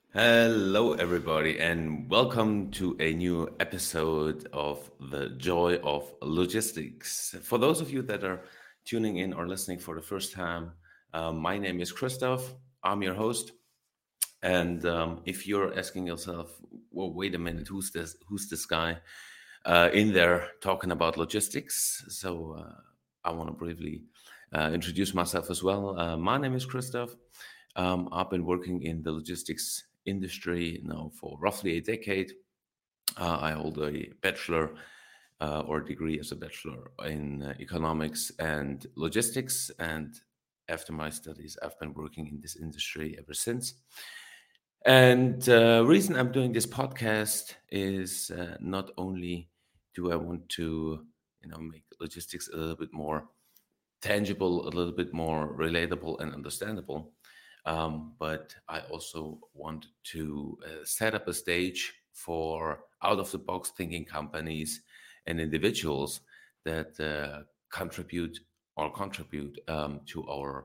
Hello, everybody, and welcome to a new episode of The Joy of Logistics. For those of you that are tuning in or listening for the first time, my name is Christoph. I'm your host. And if you're asking yourself, well, wait a minute, who's this? Who's this guy in there talking about logistics? I want to briefly introduce myself as well. My name is Christoph. I've been working in the logistics industry now for roughly a decade. I hold a bachelor or degree as a bachelor in economics and logistics. And after my studies, I've been working in this industry ever since. And reason I'm doing this podcast is not only do I want to, make logistics a little bit more tangible, a little bit more relatable and understandable. But I also want to set up a stage for out of the box thinking companies and individuals that contribute to our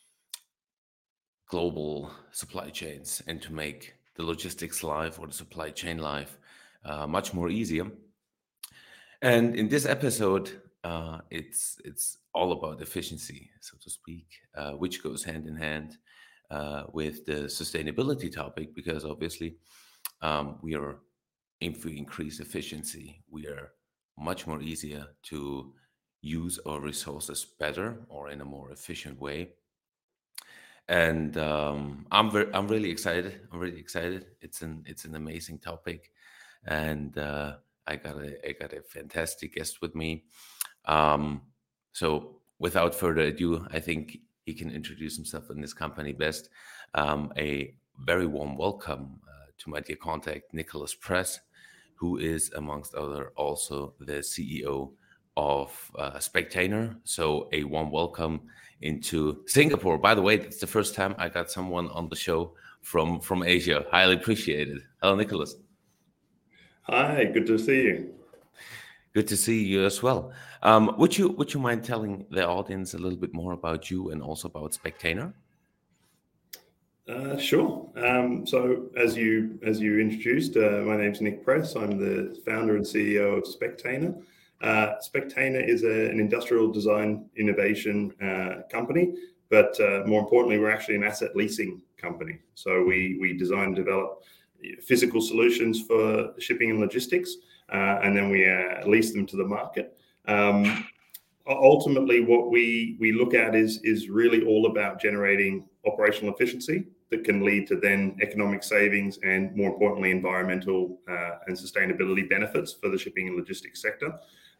global supply chains and to make the logistics life or the supply chain life much more easier. And in this episode, it's all about efficiency, so to speak, which goes hand in hand with the sustainability topic, because obviously we are if we increase efficiency, we are much more easier to use our resources better or in a more efficient way. And I'm really excited. I'm really excited. It's an amazing topic, and I got a fantastic guest with me. Um, so without further ado, I think he can introduce himself and his company best. A very warm welcome to my dear contact Nicholas Press, who is amongst other also the CEO of Spectainer. So a warm welcome into Singapore. By the way, it's the first time I got someone on the show from Asia. Highly appreciated. Hello, Nicholas. Hi, good to see you. Good to see you as well. Would you mind telling the audience a little bit more about you and also about Spectainer? Sure. So as you introduced, my name's Nick Press. I'm the founder and CEO of Spectainer. Spectainer is an industrial design innovation company, but more importantly, we're actually an asset leasing company. So we design and develop physical solutions for shipping and logistics, and then we lease them to the market. Ultimately, what we look at is really all about generating operational efficiency that can lead to then economic savings and, more importantly, environmental and sustainability benefits for the shipping and logistics sector.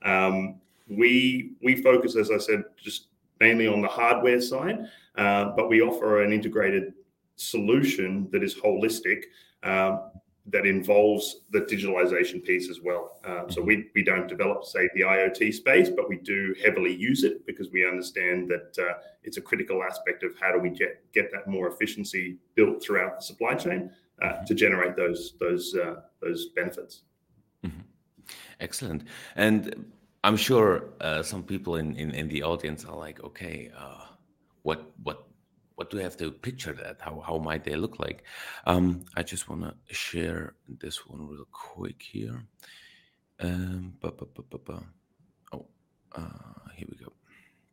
We focus, as I said, just mainly on the hardware side, but we offer an integrated solution that is holistic, that involves the digitalization piece as well. So Mhm. we don't develop, say, the IoT space, but we do heavily use it because we understand that it's a critical aspect of how do we get that more efficiency built throughout the supply chain Mhm. to generate those benefits. Mhm. Excellent. And I'm sure some people in the audience are like, okay, what what what do I have to picture that? How might they look like? I just want to share this one real quick here. Ba, ba, ba, ba, ba. Oh, here we go.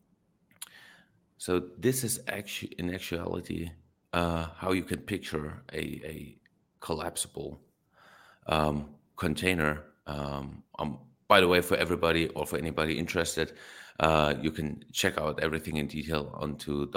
So this is actually, in actuality, how you can picture a collapsible container. By the way, for everybody or for anybody interested, you can check out everything in detail onto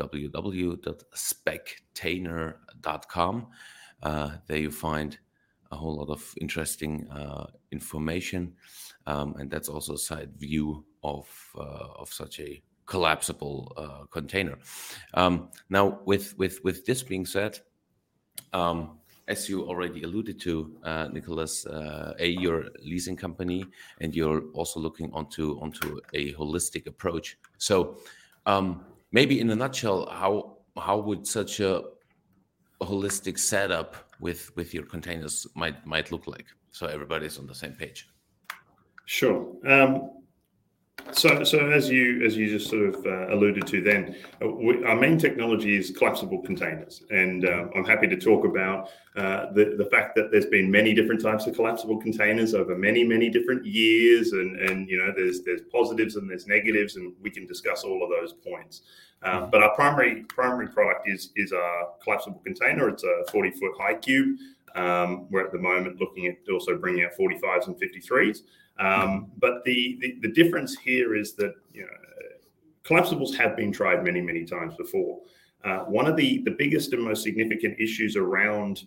www.spectainer.com. There you find a whole lot of interesting information, and that's also a side view of such a collapsible container. Now, with this being said, um, as you already alluded to, Nicholas, your leasing company, and you're also looking onto a holistic approach. So, maybe in a nutshell, how would such a holistic setup with your containers might look like, so everybody's on the same page? Sure. So as you just sort of alluded to, then our main technology is collapsible containers, and I'm happy to talk about the fact that there's been many different types of collapsible containers over many different years, and there's positives and there's negatives, and we can discuss all of those points. But our primary product is our collapsible container. It's a 40-foot high cube. We're at the moment looking at also bringing out 45s and 53s. But the difference here is that collapsibles have been tried many times before. One of the biggest and most significant issues around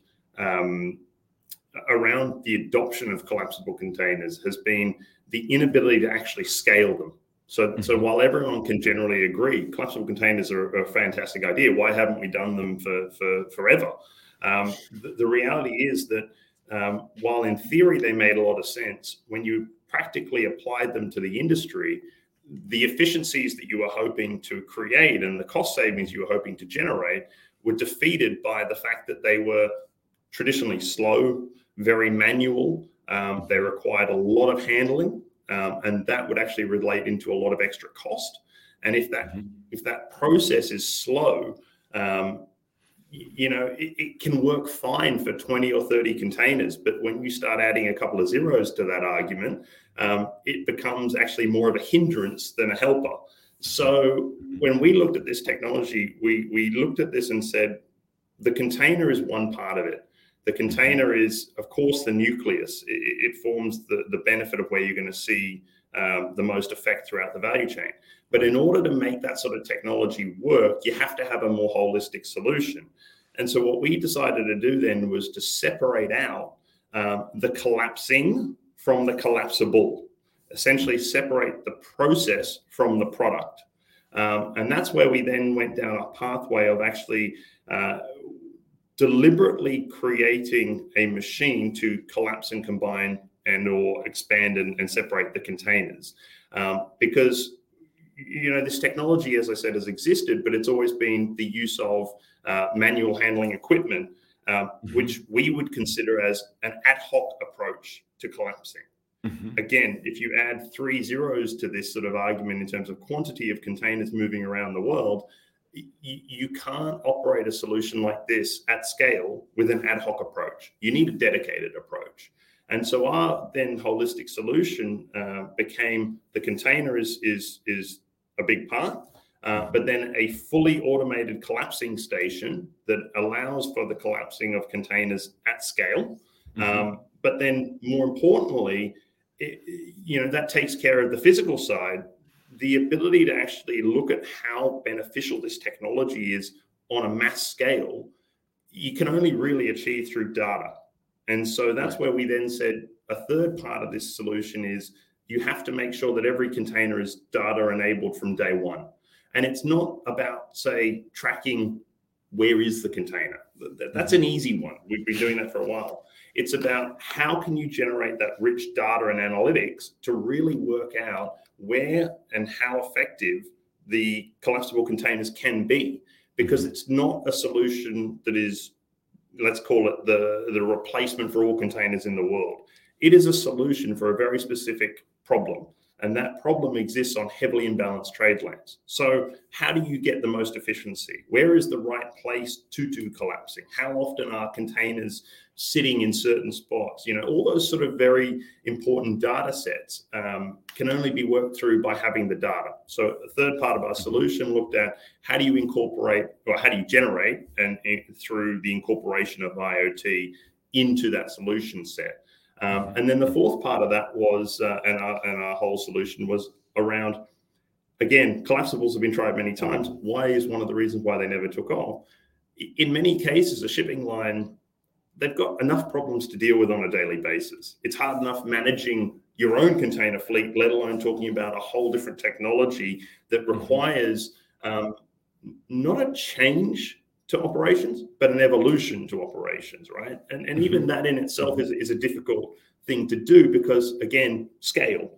the adoption of collapsible containers has been the inability to actually scale them. So while everyone can generally agree collapsible containers are a fantastic idea, why haven't we done them for forever? The reality is that while in theory they made a lot of sense, when you practically applied them to the industry, the efficiencies that you were hoping to create and the cost savings you were hoping to generate were defeated by the fact that they were traditionally slow, very manual. They required a lot of handling, and that would actually relate into a lot of extra cost. And if that process is slow, it can work fine for 20 or 30 containers, but when you start adding a couple of zeros to that argument, it becomes actually more of a hindrance than a helper. So when we looked at this technology, we looked at this and said, the container is one part of it. The container is, of course, the nucleus. It forms the benefit of where you're going to see the most effect throughout the value chain. But in order to make that sort of technology work, you have to have a more holistic solution. And so what we decided to do then was to separate out the collapsing from the collapsible, essentially separate the process from the product. And that's where we then went down a pathway of actually deliberately creating a machine to collapse and combine and or expand and separate the containers. Because this technology, as I said, has existed, but it's always been the use of manual handling equipment, which we would consider as an ad hoc approach to collapsing. Again, if you add 3 zeros to this sort of argument in terms of quantity of containers moving around the world, you can't operate a solution like this at scale with an ad hoc approach. You need a dedicated approach. And so our then holistic solution became the container is a big part, but then a fully automated collapsing station that allows for the collapsing of containers at scale. But then more importantly, that takes care of the physical side. The ability to actually look at how beneficial this technology is on a mass scale, you can only really achieve through data. And so that's where we then said a third part of this solution is you have to make sure that every container is data enabled from day one. And it's not about, say, tracking where is the container. That's an easy one. We've been doing that for a while. It's about how can you generate that rich data and analytics to really work out where and how effective the collapsible containers can be, because it's not a solution that is, let's call it the replacement for all containers in the world. It is a solution for a very specific problem, and that problem exists on heavily imbalanced trade lanes. So how do you get the most efficiency? Where is the right place to do collapsing? How often are containers sitting in certain spots? All those sort of very important data sets can only be worked through by having the data. So the third part of our solution looked at how do you incorporate, or how do you generate, and through the incorporation of IoT into that solution set. And then the fourth part of that was, and our whole solution was around, again, collapsibles have been tried many times. Why is one of the reasons why they never took off? In many cases, a shipping line, they've got enough problems to deal with on a daily basis. It's hard enough managing your own container fleet, let alone talking about a whole different technology that requires not a change to operations, but an evolution to operations, right? And even that in itself is a difficult thing to do because, again, scale,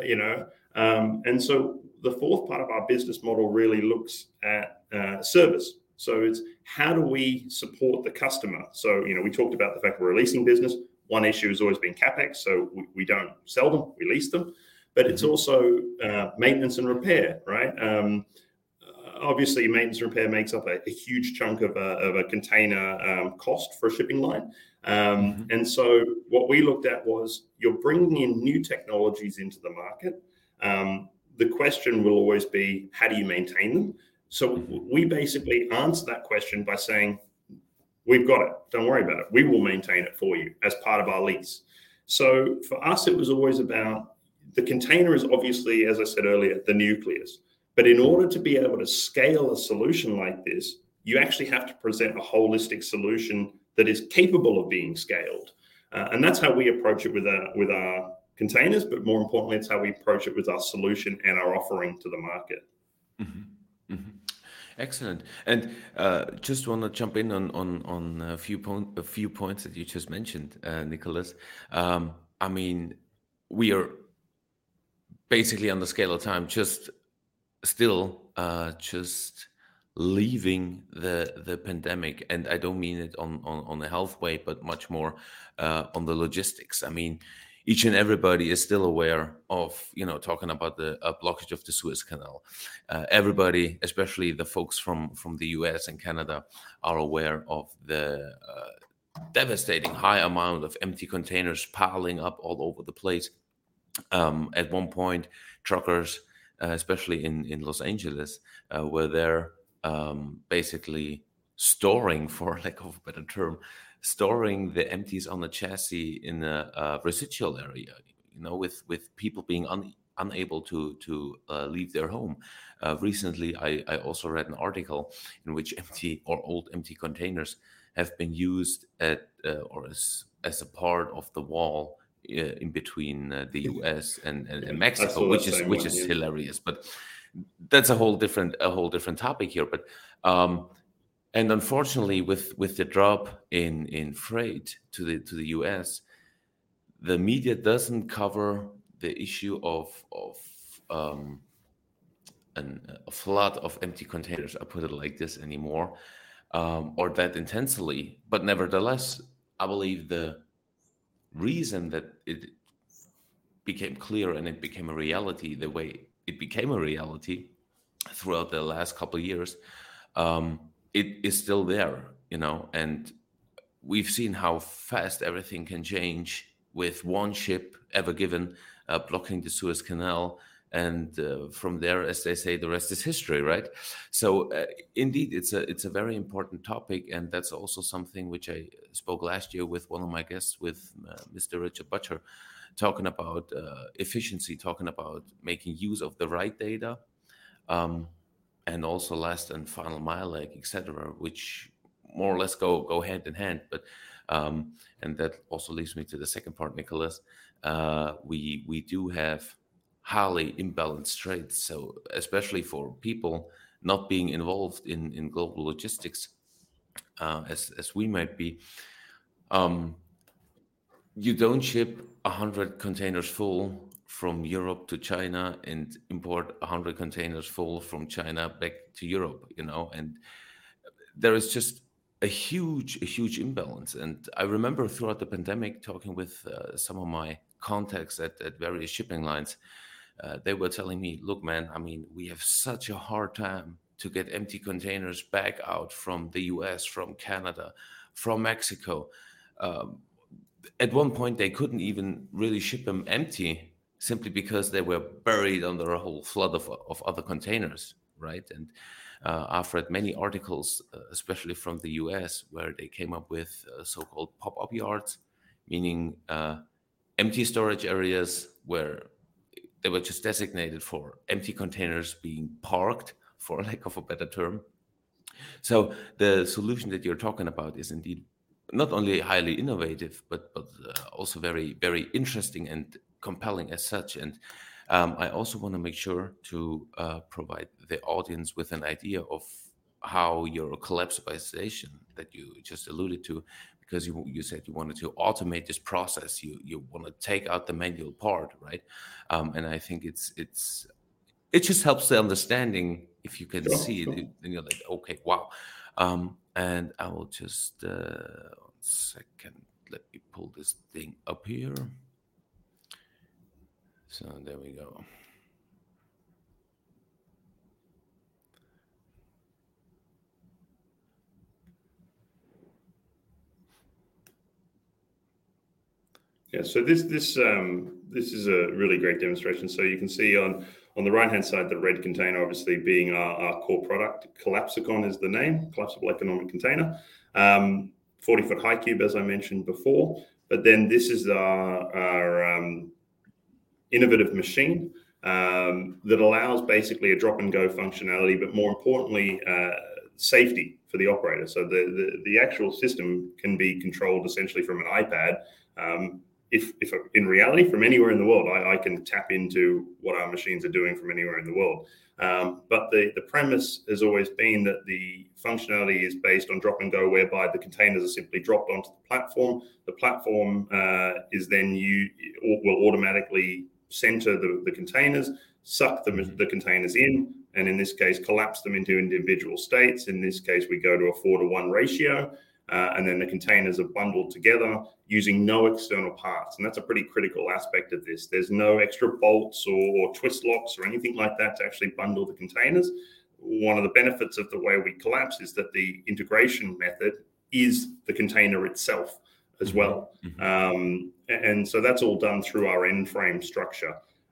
And so the fourth part of our business model really looks at service. So it's how do we support the customer? So, we talked about the fact we're a leasing business. One issue has always been CapEx. So we don't sell them, we lease them. but it's also maintenance and repair, right? Obviously, maintenance and repair makes up a huge chunk of a container cost for a shipping line. And so what we looked at was, you're bringing in new technologies into the market. The question will always be, how do you maintain them? So we basically answer that question by saying, we've got it. Don't worry about it. We will maintain it for you as part of our lease. So for us, it was always about, the container is obviously, as I said earlier, the nucleus. But in order to be able to scale a solution like this, you actually have to present a holistic solution that is capable of being scaled. And that's how we approach it with our containers, but more importantly, it's how we approach it with our solution and our offering to the market. Excellent. And just want to jump in on a few points that you just mentioned, Nicholas. I mean, we are basically on the scale of time, just leaving the pandemic, and I don't mean it on the health way, but much more on the logistics. I mean, each and everybody is still aware of, talking about the blockage of the Suez Canal. Everybody, especially the folks from the US and Canada, are aware of the devastating high amount of empty containers piling up all over the place. At one point, truckers, especially in Los Angeles, were there basically storing, for lack of a better term, storing the empties on the chassis in a residual area, with people being unable to leave their home. Recently, I also read an article in which old empty containers have been used as a part of the wall in between the US and Mexico, which is hilarious. But that's a whole different topic here. But and unfortunately, with the drop in freight to the US, the media doesn't cover the issue of a flood of empty containers, I put it like this, anymore, or that intensely. But nevertheless, I believe the reason that it became clear and it became a reality the way it became a reality throughout the last couple of years, it is still there, and we've seen how fast everything can change with one ship Ever Given blocking the Suez Canal. And from there, as they say, the rest is history, right? So indeed, it's a very important topic, and that's also something which I spoke last year with one of my guests, with Mr. Richard Butcher, talking about efficiency, talking about making use of the right data, and also last and final mile leg, etc., which more or less go hand in hand. But and that also leads me to the second part, Nicholas. We do have highly imbalanced trades. So especially for people not being involved in global logistics, as we might be, you don't ship 100 containers full from Europe to China and import 100 containers full from China back to Europe, and there is just a huge imbalance. And I remember throughout the pandemic talking with some of my contacts at various shipping lines. They were telling me, look, man, I mean, we have such a hard time to get empty containers back out from the US, from Canada, from Mexico. At one point, they couldn't even really ship them empty simply because they were buried under a whole flood of other containers, right? And I've read many articles, especially from the US, where they came up with so-called pop-up yards, meaning empty storage areas where they were just designated for empty containers being parked, for lack of a better term. So the solution that you're talking about is indeed not only highly innovative, but also very, very interesting and compelling as such. And I also want to make sure to provide the audience with an idea of how your collapsization that you just alluded to, because you said you wanted to automate this process, you want to take out the manual part, right? And I think it just helps the understanding if you can see it, and you're like, okay, wow. And I will just 1 second. Let me pull this thing up here. So there we go. Yeah, so this is a really great demonstration. So you can see on the right hand side the red container, obviously being our core product. Collapsicon is the name, collapsible economic container. 40-foot high cube, as I mentioned before. But then this is our innovative machine that allows basically a drop and go functionality, but more importantly, safety for the operator. So the actual system can be controlled essentially from an iPad. If in reality, from anywhere in the world, I can tap into what our machines are doing from anywhere in the world. But the premise has always been that the functionality is based on drop and go, whereby the containers are simply dropped onto the platform. The platform is then will automatically center the containers, suck the containers in, and in this case, collapse them into individual states. In this case, we go to a 4-to-1 ratio. And then the containers are bundled together using no external parts. And that's a pretty critical aspect of this. There's no extra bolts or twist locks or anything like that to actually bundle the containers. One of the benefits of the way we collapse is that the integration method is the container itself as well. And so that's all done through our end frame structure.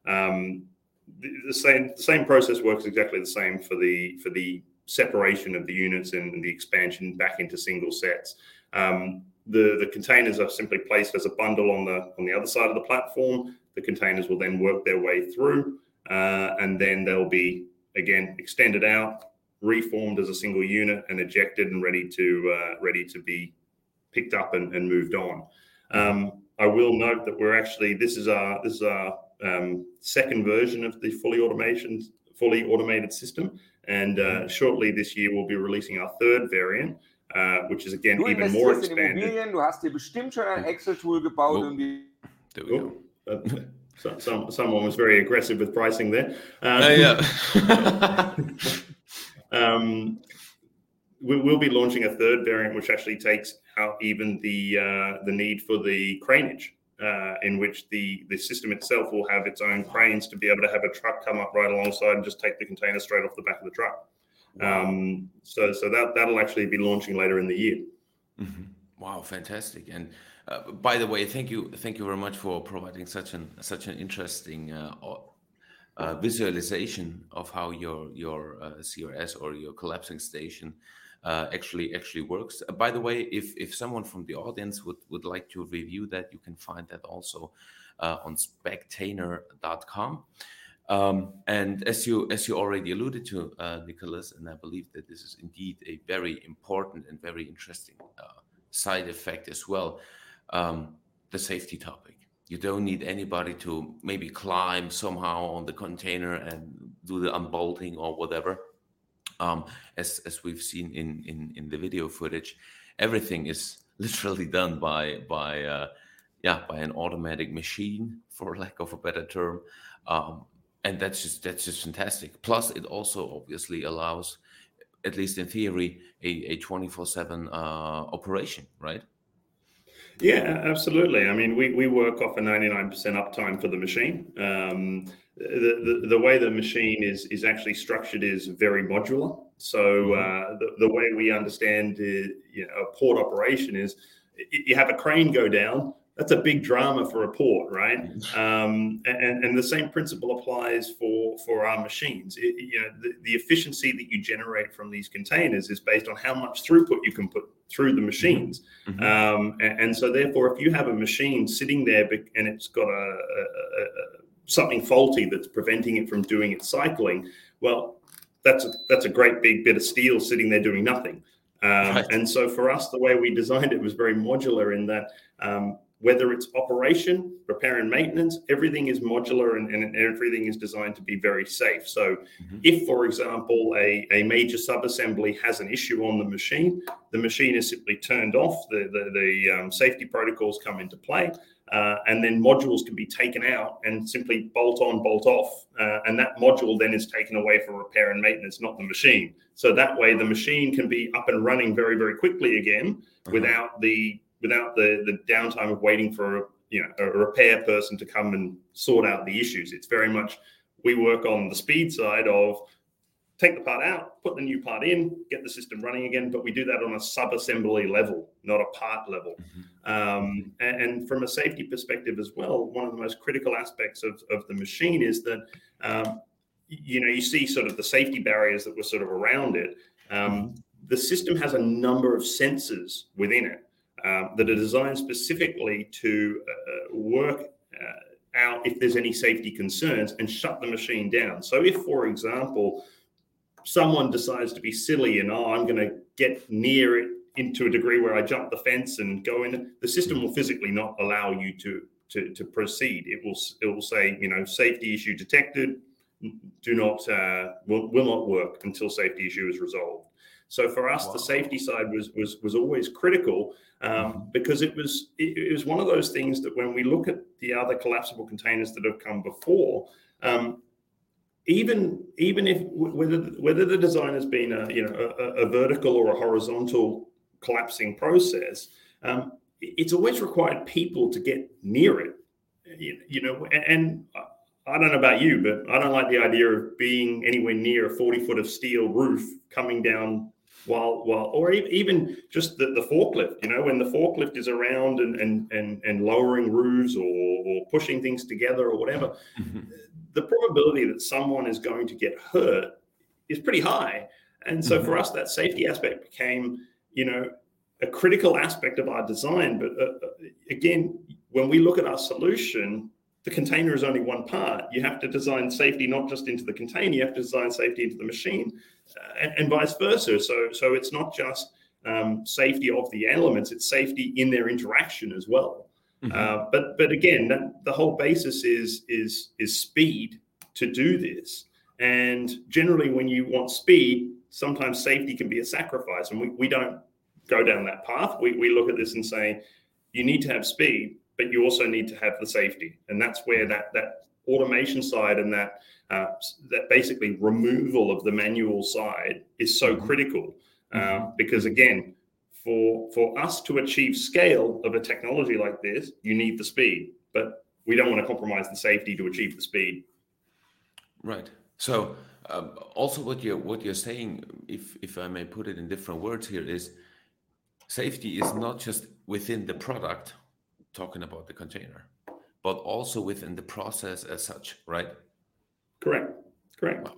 The same process works exactly the same for the separation of the units and the expansion back into single sets. The containers are simply placed as a bundle on the other side of the platform. The containers will then work their way through, and then they'll be again extended out, reformed as a single unit, and ejected and ready to be picked up and moved on. I will note that this is our second version of the fully automated system. And shortly this year, we'll be releasing our third variant, which is again even more expanded. Immobilien, du hast dir bestimmt schon ein Excel-Tool gebaut. There we go. So, someone was very aggressive with pricing there. We'll be launching a third variant, which actually takes out even the need for the craneage. In which the system itself will have its own cranes to be able to have a truck come up right alongside and just take the container straight off the back of the truck. Wow. So that'll actually be launching later in the year. Wow, fantastic! And by the way, thank you very much for providing such an interesting visualization of how your CRS or your collapsing station actually works. By the way, if someone from the audience would like to review that, you can find that also on spectainer.com. And as you already alluded to, Nicholas, and I believe that this is indeed a very important and very interesting side effect as well, the safety topic. You don't need anybody to maybe climb somehow on the container and do the unbolting or whatever. As we've seen in the video footage, everything is literally done by an automatic machine, for lack of a better term, and that's just fantastic. Plus, it also obviously allows, at least in theory, a 24/7 operation, right? Yeah, absolutely. I mean, we work off a 99% uptime for the machine. The way the machine is actually structured is very modular. So the way we understand a port operation is, you have a crane go down. That's a big drama for a port, right? And the same principle applies for our machines. The efficiency that you generate from these containers is based on how much throughput you can put through the machines. And so therefore, if you have a machine sitting there and it's got something faulty that's preventing it from doing its cycling, well, that's a great big bit of steel sitting there doing nothing. Right. And so for us, the way we designed it was very modular in that whether it's operation, repair and maintenance, everything is modular and everything is designed to be very safe. So if, for example, a major subassembly has an issue on the machine is simply turned off, the safety protocols come into play, and then modules can be taken out and simply bolt on, bolt off. And that module then is taken away for repair and maintenance, not the machine. So that way the machine can be up and running very, very quickly again without the downtime of waiting for a repair person to come and sort out the issues. It's very much, we work on the speed side of take the part out, put the new part in, get the system running again. But we do that on a sub-assembly level, not a part level. And from a safety perspective as well, one of the most critical aspects of the machine is that, you see sort of the safety barriers that were sort of around it. The system has a number of sensors within it that are designed specifically to work out if there's any safety concerns and shut the machine down. So if, for example, someone decides to be silly and, I'm going to get near it into a degree where I jump the fence and go in, the system will physically not allow you to proceed. It will say, safety issue detected, will not work until safety issue is resolved. So for us, the safety side was always critical because it was one of those things that when we look at the other collapsible containers that have come before, even if whether the design has been a vertical or a horizontal collapsing process, it's always required people to get near it. And I don't know about you, but I don't like the idea of being anywhere near a 40-foot of steel roof coming down or even just the forklift. When the forklift is around and lowering roofs or pushing things together or whatever. The probability that someone is going to get hurt is pretty high. And so for us, that safety aspect became, a critical aspect of our design. But again, when we look at our solution, the container is only one part. You have to design safety not just into the container, you have to design safety into the machine and vice versa. So it's not just safety of the elements, it's safety in their interaction as well. But again, the whole basis is speed to do this. And generally, when you want speed, sometimes safety can be a sacrifice, and we don't go down that path. We look at this and say, you need to have speed, but you also need to have the safety, and that's where that automation side and that basically removal of the manual side is so critical because again. For us to achieve scale of a technology like this, you need the speed, but we don't want to compromise the safety to achieve the speed. Right. So also what you're saying, if I may put it in different words here, is safety is not just within the product, talking about the container, but also within the process as such, right? Correct. Wow.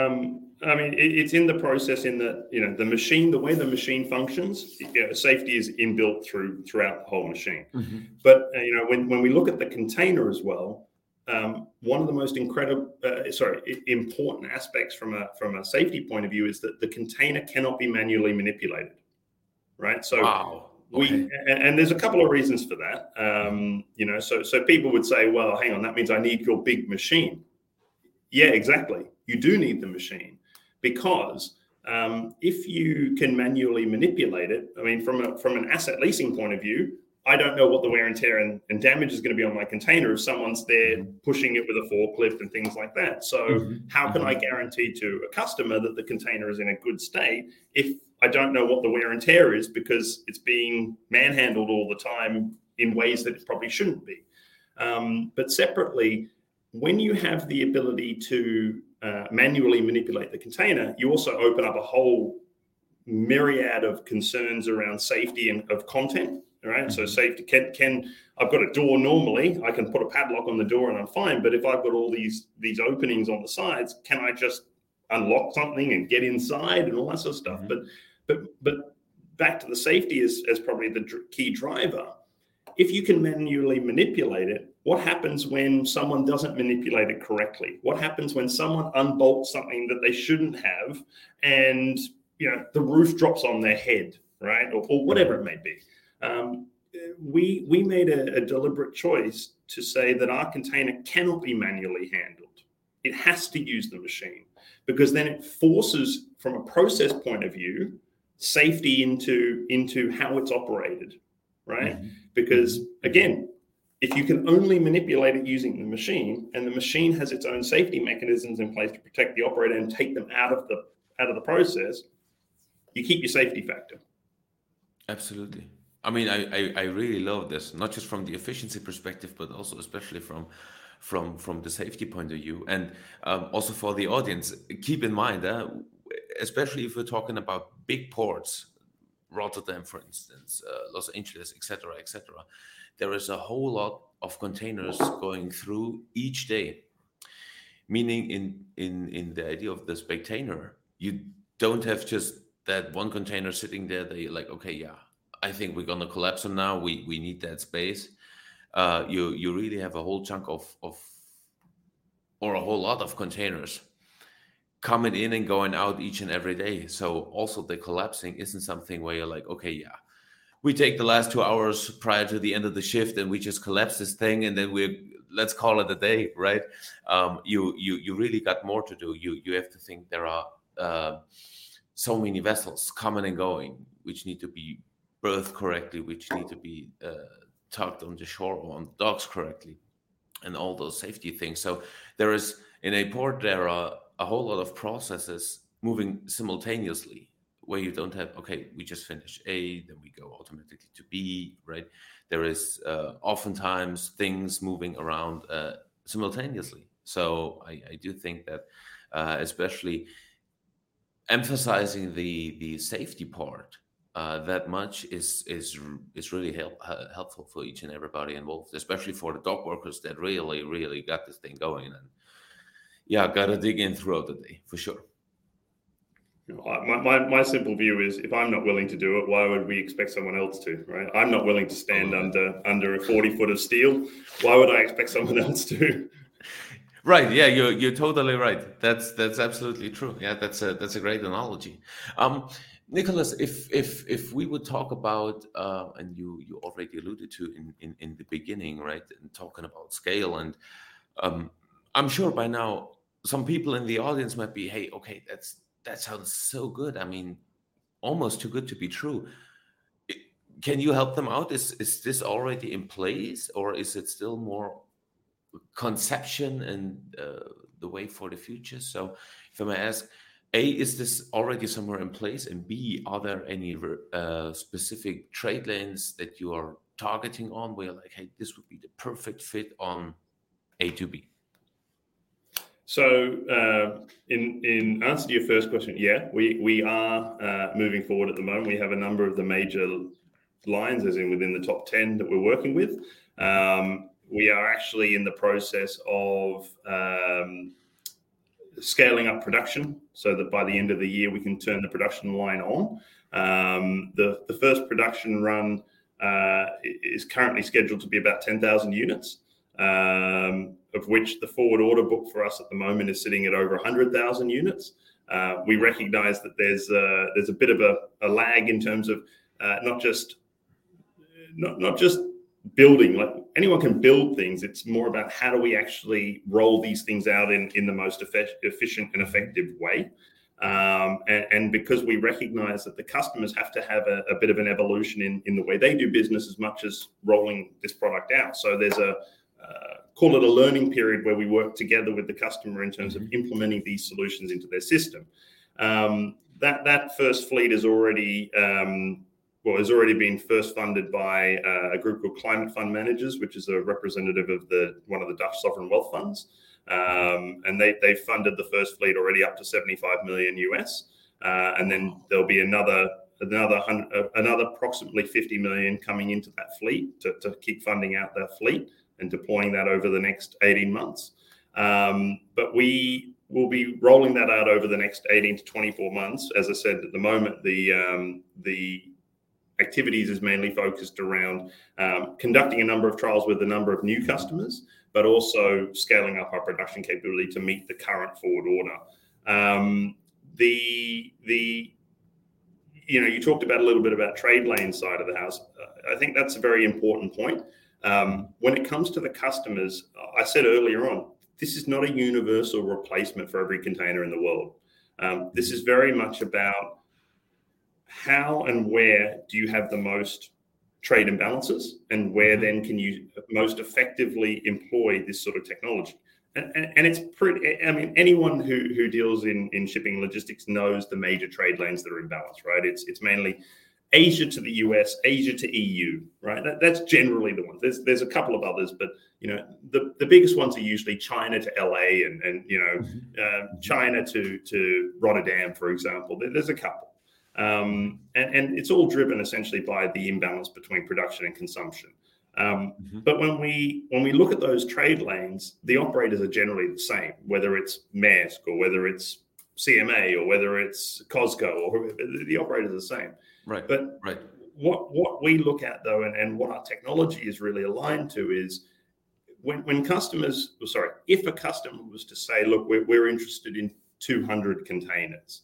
It's in the process in that, the machine, the way the machine functions, safety is inbuilt throughout the whole machine. But, when we look at the container as well, one of the most important aspects from a safety point of view is that the container cannot be manually manipulated, right? So and there's a couple of reasons for that. So people would say, well, hang on, that means I need your big machine. Yeah, exactly. You do need the machine because if you can manually manipulate it, from an asset leasing point of view, I don't know what the wear and tear and damage is going to be on my container if someone's there pushing it with a forklift and things like that. So how can I guarantee to a customer that the container is in a good state if I don't know what the wear and tear is because it's being manhandled all the time in ways that it probably shouldn't be. But separately, when you have the ability to manually manipulate the container, you also open up a whole myriad of concerns around safety and of content, right? So safety can I've got a door normally, I can put a padlock on the door and I'm fine. But if I've got all these openings on the sides, can I just unlock something and get inside and all that sort of stuff? But back to the safety as probably the key driver. If you can manually manipulate it, what happens when someone doesn't manipulate it correctly? What happens when someone unbolts something that they shouldn't have and the roof drops on their head, right? Or whatever it may be. We made a deliberate choice to say that our container cannot be manually handled. It has to use the machine because then it forces, from a process point of view, safety into how it's operated, right? Because again, if you can only manipulate it using the machine and the machine has its own safety mechanisms in place to protect the operator and take them out of the process, you keep your safety factor. Absolutely. I mean, I really love this, not just from the efficiency perspective, but also especially from the safety point of view, and also for the audience. Keep in mind, especially if we're talking about big ports, Rotterdam, for instance, Los Angeles, etc., etc. There is a whole lot of containers going through each day. Meaning, in the idea of the Spectainer, you don't have just that one container sitting there. They like, okay, yeah, I think we're gonna collapse them now. We need that space. You really have a whole chunk of or a whole lot of containers coming in and going out each and every day. So also the collapsing isn't something where you're like, okay, yeah, we take the last 2 hours prior to the end of the shift and we just collapse this thing and then let's call it a day, right? You really got more to do. You have to think there are so many vessels coming and going, which need to be berthed correctly, which need to be tucked on the shore or on the docks correctly, and all those safety things. So there is, in a port, there are a whole lot of processes moving simultaneously, where you don't have, okay, we just finished A, then we go automatically to B, right? There is oftentimes things moving around simultaneously. So I do think that especially emphasizing the safety part that much is really helpful for each and everybody involved, especially for the dock workers that really got this thing going. And yeah, gotta dig in throughout the day for sure. My simple view is, if I'm not willing to do it, why would we expect someone else to, right? I'm not willing to stand under a 40 foot of steel. Why would I expect someone else to? Right. Yeah, you're totally right. That's absolutely true. Yeah, that's a great analogy. Nicholas, if we would talk about and you already alluded to in the beginning, right, and talking about scale, and I'm sure by now some people in the audience might be, hey, okay, that sounds so good. I mean, almost too good to be true. Can you help them out? Is this already in place, or is it still more conception and the way for the future? So if I may ask, A, is this already somewhere in place? And B, are there any specific trade lanes that you are targeting on where you're like, hey, this would be the perfect fit on A to B? So in answer to your first question, yeah, we are moving forward at the moment. We have a number of the major lines, as in within the top 10 that we're working with. We are actually in the process of scaling up production so that by the end of the year we can turn the production line on. The first production run is currently scheduled to be about 10,000 units, of which the forward order book for us at the moment is sitting at over 100,000 units. We recognize that there's a bit of a lag in terms of not just building. Like, anyone can build things. It's more about how do we actually roll these things out in the most efficient and effective way. And because we recognize that the customers have to have a bit of an evolution in the way they do business as much as rolling this product out. So there's call it a learning period where we work together with the customer in terms of implementing these solutions into their system. That first fleet is already has already been first funded by a group called Climate Fund Managers, which is a representative of one of the Dutch sovereign wealth funds. And they funded the first fleet already up to 75 million US. And then there'll be another approximately 50 million coming into that fleet to keep funding out that fleet and deploying that over the next 18 months. But we will be rolling that out over the next 18 to 24 months. As I said, at the moment, the activities is mainly focused around conducting a number of trials with a number of new customers, but also scaling up our production capability to meet the current forward order. You talked about a little bit about trade lane side of the house. I think that's a very important point. When it comes to the customers, I said earlier on, this is not a universal replacement for every container in the world. This is very much about how and where do you have the most trade imbalances, and where then can you most effectively employ this sort of technology. And it's pretty, I mean, anyone who deals in shipping logistics knows the major trade lanes that are imbalanced, right? It's mainly Asia to the US, Asia to EU, right? That's generally the ones. There's a couple of others, but the biggest ones are usually China to LA and China to Rotterdam, for example. There's a couple. And it's all driven essentially by the imbalance between production and consumption. But when we look at those trade lanes, the operators are generally the same, whether it's Maersk or whether it's CMA or whether it's COSCO, or the operators are the same. Right. But what we look at though, and what our technology is really aligned to is if a customer was to say, look, we're interested in 200 containers.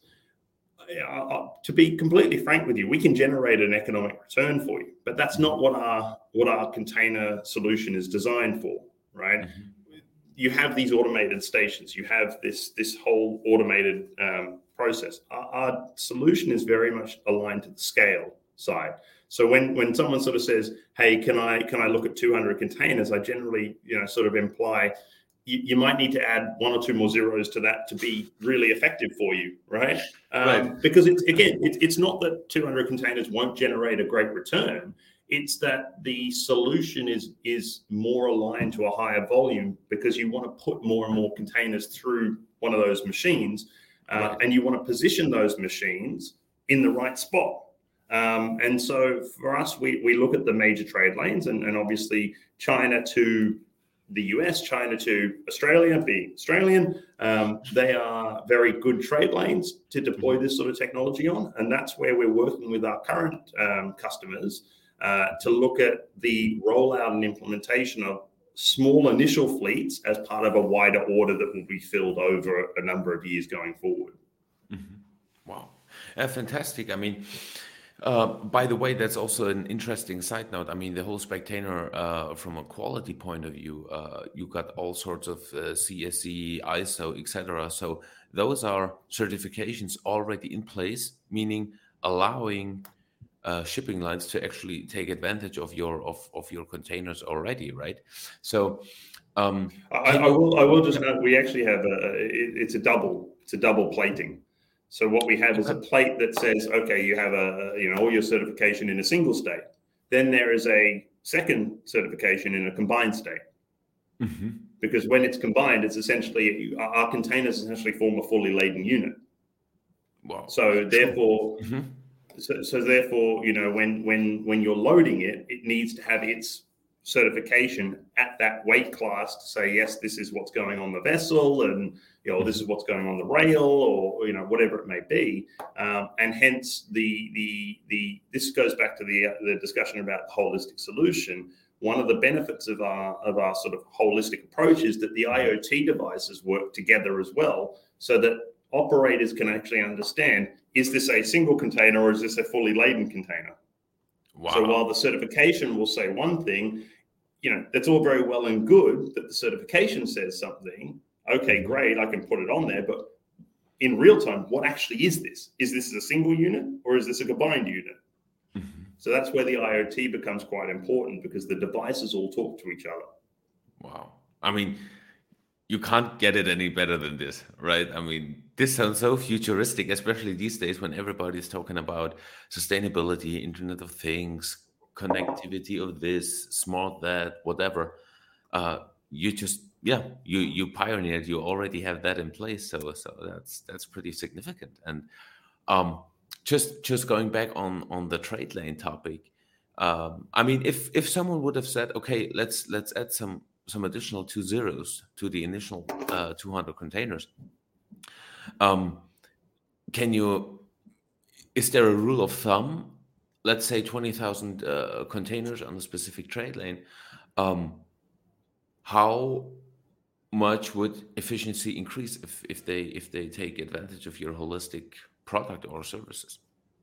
To be completely frank with you, we can generate an economic return for you, but that's not what our container solution is designed for, right? Mm-hmm. You have these automated stations, you have this whole automated process. Our solution is very much aligned to the scale side. So when someone sort of says, "Hey, can I look at 200 containers?" I generally sort of imply you might need to add one or two more zeros to that to be really effective for you, right? Right. Because it's not that 200 containers won't generate a great return. It's that the solution is more aligned to a higher volume because you want to put more and more containers through one of those machines, and you want to position those machines in the right spot. And so for us, we look at the major trade lanes, and obviously China to the US, China to Australia, being Australian, they are very good trade lanes to deploy this sort of technology on. And that's where we're working with our current customers to look at the rollout and implementation of small initial fleets as part of a wider order that will be filled over a number of years going forward. Mm-hmm. Wow. Fantastic. I mean, by the way, that's also an interesting side note. I mean, the whole Spectainer, from a quality point of view, you got all sorts of CSC, ISO, etc. So those are certifications already in place, meaning allowing shipping lines to actually take advantage of your containers already, right? So I will just note we actually have it's a double plating. So what we have is a plate that says, okay, you have all your certification in a single state. Then there is a second certification in a combined state. Mm-hmm. Because when it's combined, it's essentially our containers essentially form a fully laden unit. Wow. So therefore, when you're loading it, it needs to have its certification at that weight class to say, yes, this is what's going on the vessel, and this is what's going on the rail, or whatever it may be, and hence this goes back to the discussion about holistic solution. One of the benefits of our sort of holistic approach is that the IoT devices work together as well, so that operators can actually understand, is this a single container or is this a fully laden container? Wow. So while the certification will say one thing, that's all very well and good that the certification says something. Okay, great, I can put it on there. But in real time, what actually is this? Is this a single unit or is this a combined unit? Mm-hmm. So that's where the IoT becomes quite important, because the devices all talk to each other. Wow. I mean, you can't get it any better than this, right? I mean, this sounds so futuristic, especially these days when everybody's talking about sustainability, Internet of Things, connectivity of this, smart that, whatever. You pioneered. You already have that in place, so that's pretty significant. And just going back on the trade lane topic, I mean, if someone would have said, okay, let's add some additional 2 zeros to the initial 200 containers, is there a rule of thumb? Let's say 20,000 containers on a specific trade lane. How much would efficiency increase if they take advantage of your holistic product or services?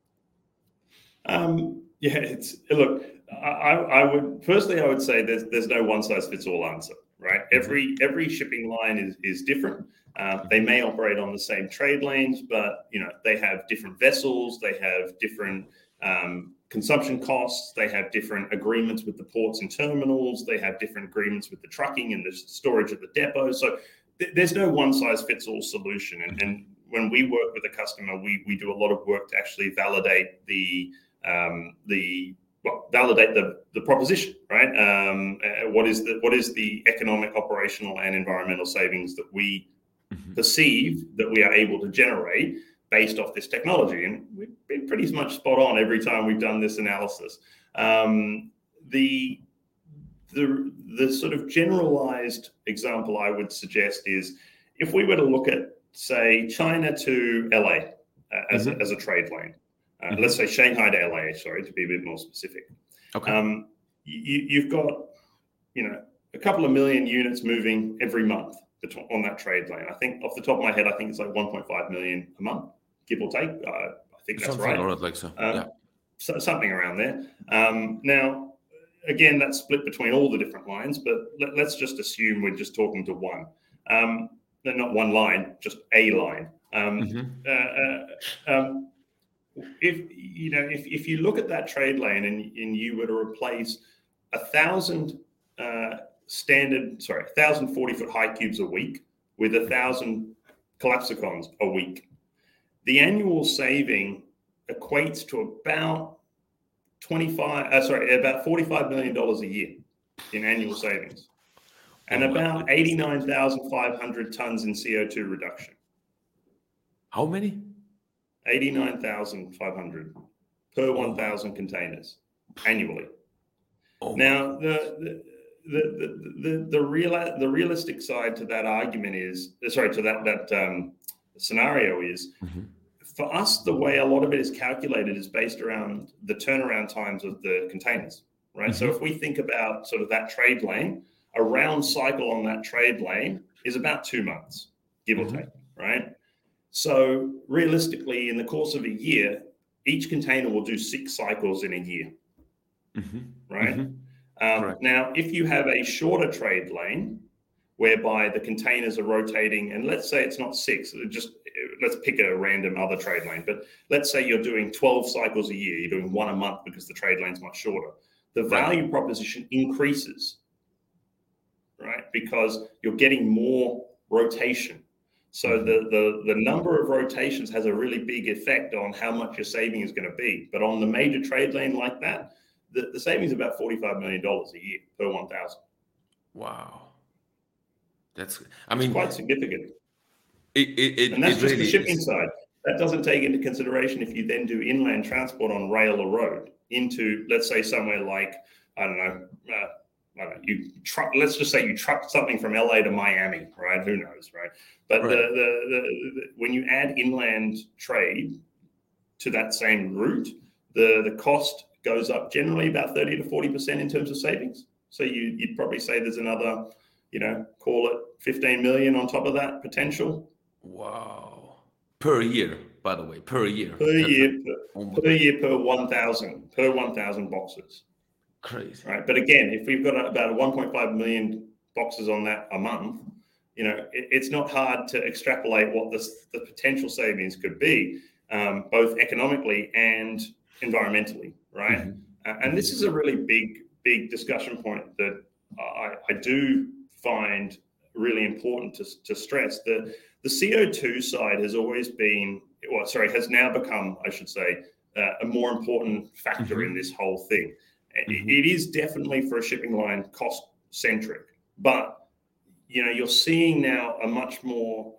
Look, I would say there's no one size fits all answer, right? Every shipping line is different. They may operate on the same trade lanes, but they have different vessels, they have different consumption costs, they have different agreements with the ports and terminals, they have different agreements with the trucking and the storage at the depot. So there's no one size fits all solution. And when we work with a customer, we do a lot of work to actually validate the validate the proposition, right? What is the economic, operational, and environmental savings that we perceive that we are able to generate based off this technology? And we've been pretty much spot on every time we've done this analysis. The sort of generalized example I would suggest is if we were to look at, say, China to LA as a trade lane. Let's say Shanghai to LA, sorry, to be a bit more specific. Okay. You've got, a couple of million units moving every month on that trade lane. I think off the top of my head, I think it's like 1.5 million a month, give or take. I think that's Something right. around like so. Yeah. So something around there. Now, again, that's split between all the different lines, but let's just assume we're just talking to one. Not one line, just a line. If you look at that trade lane and you were to replace 1,000 40-foot high cubes a week with 1,000 collapsicons a week, the annual saving equates to about $45 million a year in annual savings, and about 89,500 tons in CO2 reduction. How many? 89,500 per 1,000 containers annually. Now, the realistic side to that argument is, to that scenario is, for us, the way a lot of it is calculated is based around the turnaround times of the containers, right? So if we think about sort of that trade lane, a round cycle on that trade lane is about 2 months, give or take, right? So realistically, in the course of a year, each container will do 6 cycles in a year, right? Now, if you have a shorter trade lane, whereby the containers are rotating, and let's say it's not 6, let's pick a random other trade lane, but let's say you're doing 12 cycles a year, you're doing 1 a month because the trade lane's much shorter. The value proposition increases, right? Because you're getting more rotation. So the number of rotations has a really big effect on how much your saving is going to be. But on the major trade lane like that, the saving is about $45 million a year per 1,000. Wow. It's quite significant. And that's just the shipping side. That doesn't take into consideration if you then do inland transport on rail or road into, let's say, somewhere like, let's just say you truck something from LA to Miami, right? Who knows, right? But when you add inland trade to that same route, the cost goes up generally about 30 to 40% in terms of savings. So you'd probably say there's another, call it 15 million on top of that potential. Wow. Per year, by the way, per year. Per year per 1,000 boxes. Crazy. Right. But again, if we've got about 1.5 million boxes on that a month, it's not hard to extrapolate what the potential savings could be, both economically and environmentally, right? And this is a really big discussion point that I do find really important to stress. The CO2 side has always been, has now become, I should say, a more important factor in this whole thing. It is definitely, for a shipping line, cost centric, but you're seeing now a much more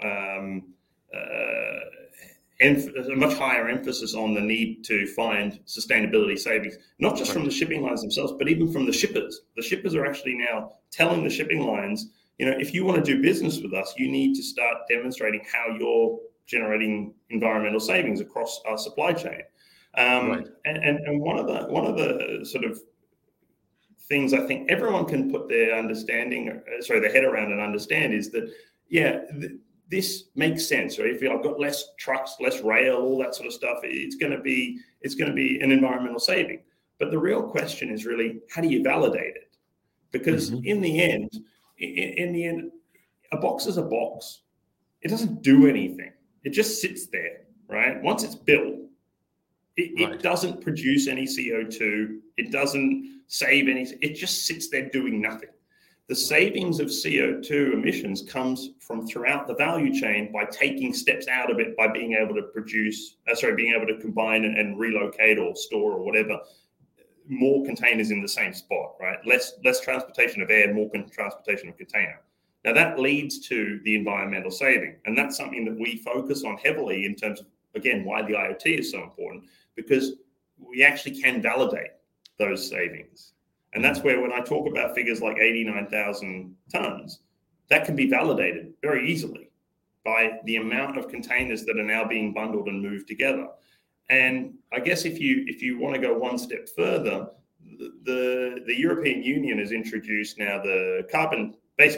a much higher emphasis on the need to find sustainability savings, not just from the shipping lines themselves, but even from the shippers. The shippers are actually now telling the shipping lines, if you want to do business with us, you need to start demonstrating how you're generating environmental savings across our supply chain. And one of the sort of things I think everyone can put their head around and understand is that, this makes sense, right? If I've got less trucks, less rail, all that sort of stuff, it's going to be an environmental saving. But the real question is really, how do you validate it? Because in the end, a box is a box. It doesn't do anything. It just sits there, right? Once it's built, it doesn't produce any CO2. It doesn't save any. It just sits there doing nothing. The savings of CO2 emissions comes from throughout the value chain by taking steps out of it, by being able to being able to combine and relocate or store or whatever more containers in the same spot, right? Less transportation of air, more transportation of container. Now that leads to the environmental saving, and that's something that we focus on heavily in terms of, again, why the IoT is so important, because we actually can validate those savings. And that's where, when I talk about figures like 89,000 tons, that can be validated very easily by the amount of containers that are now being bundled and moved together. And I guess if you want to go one step further, the European Union has introduced now the carbon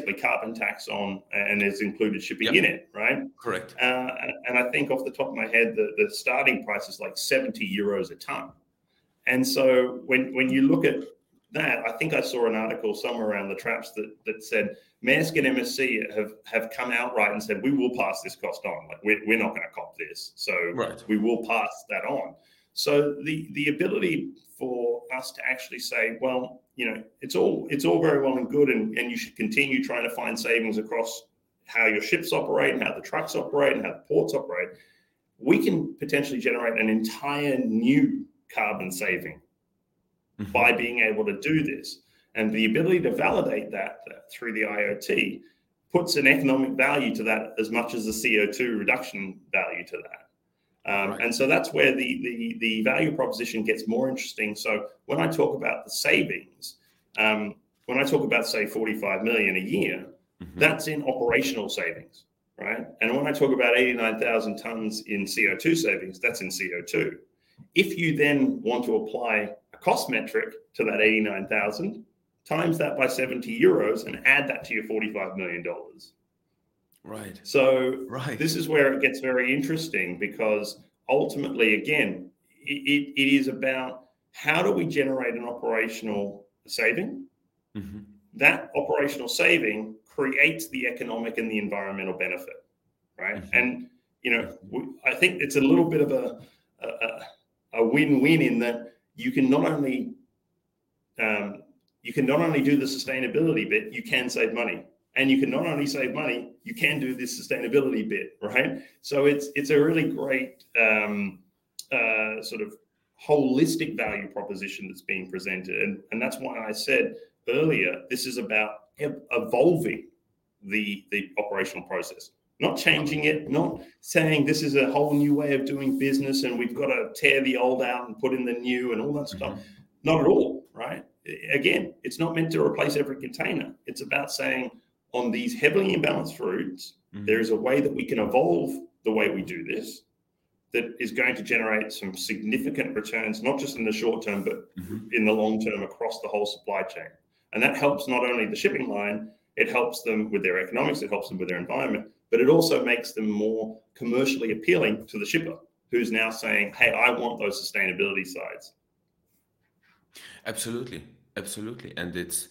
tax on, and has included shipping in it, right? Correct. And I think off the top of my head, the starting price is like 70 euros a ton. And so when you look at that, I think I saw an article somewhere around the traps that said Maersk and MSC have come outright and said, we will pass this cost on. Like we're not going to cop this. So we will pass that on. So the ability for us to actually say, well, it's all very well and good, and you should continue trying to find savings across how your ships operate and how the trucks operate and how the ports operate. We can potentially generate an entire new carbon saving by being able to do this. And the ability to validate that through the IoT puts an economic value to that as much as the CO2 reduction value to that. And so that's where the value proposition gets more interesting. So when I talk about the savings, when I talk about, say, 45 million a year, that's in operational savings, right? And when I talk about 89,000 tons in CO2 savings, that's in CO2. If you then want to apply a cost metric to that 89,000, times that by 70 euros and add that to your $45 million. Right. So this is where it gets very interesting, because ultimately, again, it is about how do we generate an operational saving? That operational saving creates the economic and the environmental benefit, right? And, I think it's a little bit of a win-win in that you can not only do the sustainability bit, you can save money. And you can not only save money, you can do this sustainability bit, right? So it's a really great sort of holistic value proposition that's being presented. And that's why I said earlier, this is about evolving the operational process, not changing it, not saying this is a whole new way of doing business and we've got to tear the old out and put in the new and all that stuff. Not at all, right? Again, it's not meant to replace every container. It's about saying, on these heavily imbalanced routes, there is a way that we can evolve the way we do this that is going to generate some significant returns, not just in the short term, but in the long term across the whole supply chain. And that helps not only the shipping line, it helps them with their economics, it helps them with their environment, but it also makes them more commercially appealing to the shipper, who's now saying, hey, I want those sustainability sides. Absolutely. And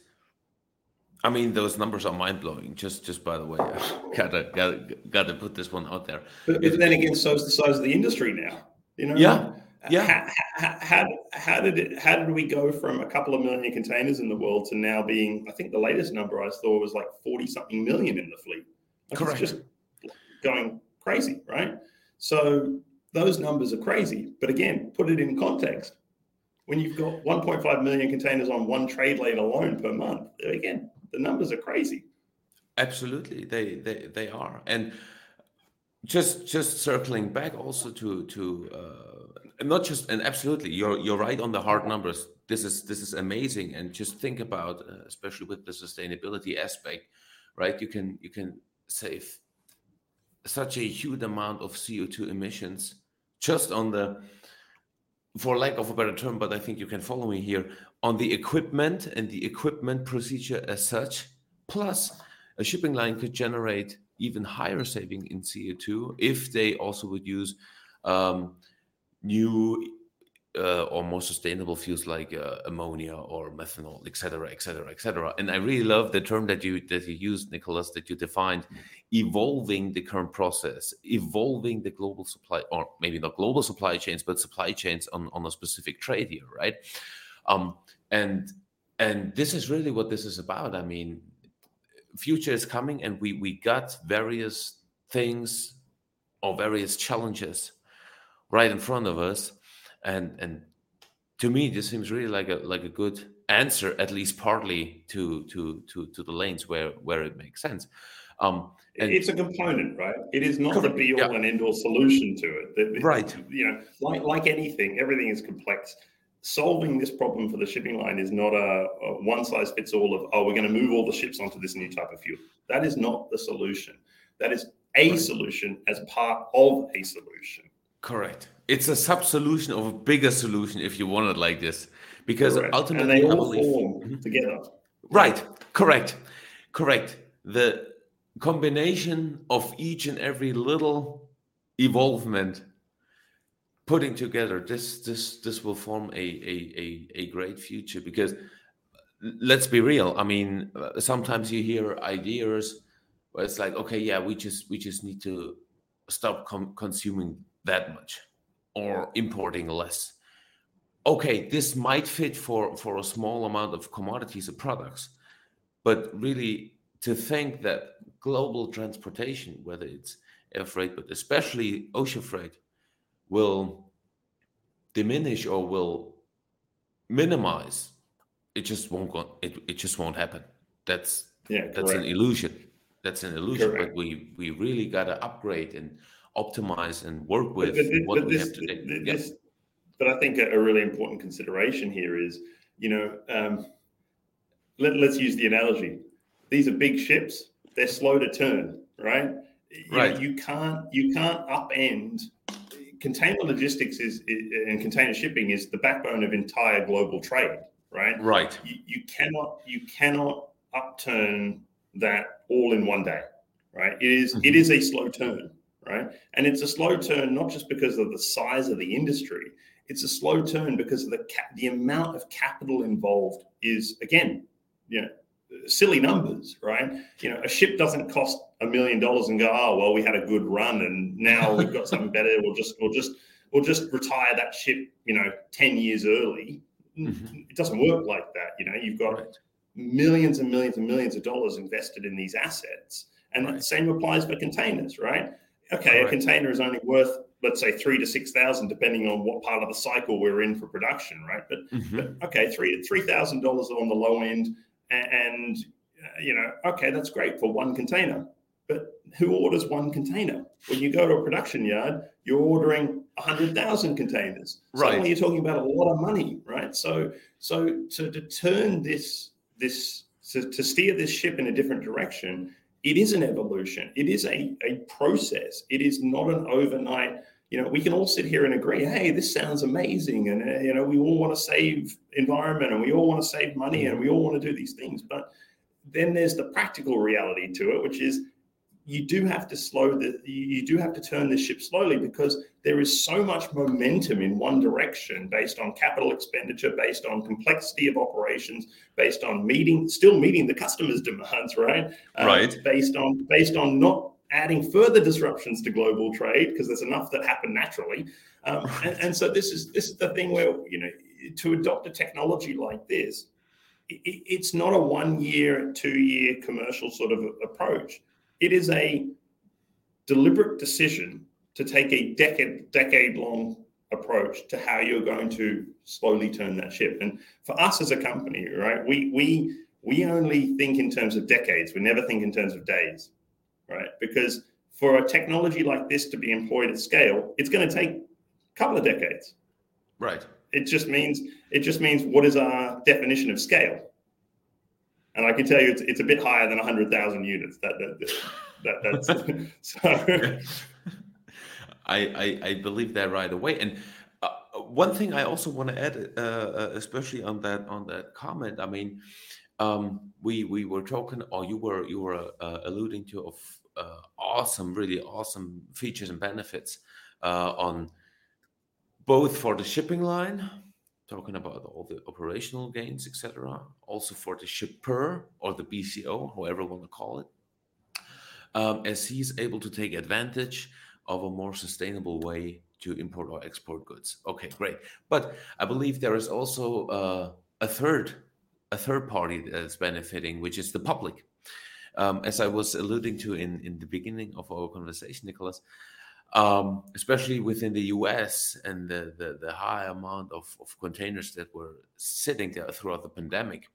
those numbers are mind-blowing. Just by the way, gotta put this one out there. But then again, so is the size of the industry now. Yeah. How did we go from a couple of million containers in the world to now being? I think the latest number I saw was like 40-something million in the fleet. Correct. It's just going crazy, right? So those numbers are crazy. But again, put it in context. When you've got 1.5 million containers on one trade lane alone per month, again, the numbers are crazy. Absolutely, they are. And just circling back also to not just, and absolutely, you're right on the hard numbers. This is amazing. And just think about, especially with the sustainability aspect, right? You can save such a huge amount of CO2 emissions just on the, for lack of a better term, but I think you can follow me here, on the equipment and the equipment procedure as such. Plus, a shipping line could generate even higher saving in CO2 if they also would use new or more sustainable fuels like ammonia or methanol, et cetera, et cetera, et cetera. And I really love the term that you used, Nicholas, that you defined, evolving the current process, evolving the global supply, or maybe not global supply chains, but supply chains on a specific trade here, right? And this is really what this is about. I mean, future is coming, and we got various things or various challenges right in front of us, and to me this seems really like a good answer, at least partly to the lanes where it makes sense. And It's a component, right? It is not the correct, be all yeah, and end all solution to it. right, Like anything, everything is complex. Solving this problem for the shipping line is not a one size fits all of, oh, we're going to move all the ships onto this new type of fuel. That is not the solution. That is a right, solution as part of a solution. correct. It's a sub-solution of a bigger solution, if you want it like this, because Correct. And ultimately they I all believe. form together. Right, correct. The combination of each and every little evolvement putting together, this will form a great future. Because let's be real, I mean, sometimes you hear ideas where it's like, okay, yeah, we just need to stop consuming that much or importing less. Okay, this might fit for a small amount of commodities or products, but really to think that global transportation, whether it's air freight, but especially ocean freight, will diminish or will minimize, it just won't go, it just won't happen. That's Yeah, that's an correct. illusion. That's an illusion. But Correct. we really gotta upgrade and optimize and work But, with but, what but we have this, today. Yeah. this, but I think a really important consideration here is, let's use the analogy. These are big ships. They're slow to turn, right? Right. You can't upend. Container logistics and container shipping is the backbone of entire global trade, right? Right. You cannot upturn that all in one day, right? It is a slow turn, right? And it's a slow turn not just because of the size of the industry. It's a slow turn because of the amount of capital involved is, again, silly numbers, right? A ship doesn't cost $1 million and go, oh well, we had a good run and now we've got something better. We'll just retire that ship, 10 years early. It doesn't work like that. You've got millions and millions and millions of dollars invested in these assets, and the same applies for containers, right? Okay, a container is only worth, let's say, $3,000 to $6,000, depending on what part of the cycle we're in for production, right? But okay, $3,000 on the low end. And okay, that's great for one container. But who orders one container? When you go to a production yard, you're ordering 100,000 containers. Right. Suddenly you're talking about a lot of money, right? So to turn to steer this ship in a different direction, it is an evolution. It is a process. It is not an overnight. We can all sit here and agree, hey, this sounds amazing. And, we all want to save environment and we all want to save money and we all want to do these things. But then there's the practical reality to it, which is you do have to turn this ship slowly, because there is so much momentum in one direction based on capital expenditure, based on complexity of operations, based on still meeting the customer's demands, right? Right. Based on not adding further disruptions to global trade, because there's enough that happen naturally. And so this is the thing where, to adopt a technology like this, it's not a 1 year, 2 year commercial sort of approach. It is a deliberate decision to take a decade long approach to how you're going to slowly turn that ship. And for us as a company, right, we only think in terms of decades. We never think in terms of days, right? Because for a technology like this to be employed at scale, it's going to take a couple of decades. Right. It just means what is our definition of scale? And I can tell you it's a bit higher than 100,000 units. That's so. I believe that right away. And one thing I also want to add, especially on that comment. I mean, we were talking, or you were alluding to of really awesome features and benefits on both for the shipping line, talking about all the operational gains, etc. Also for the shipper or the BCO, however you want to call it, as he's able to take advantage of a more sustainable way to import or export goods. Okay, great. But I believe there is also a third party that's benefiting, which is the public. as I was alluding to in the beginning of our conversation, Nicholas, especially within the US and the high amount of containers that were sitting there throughout the pandemic,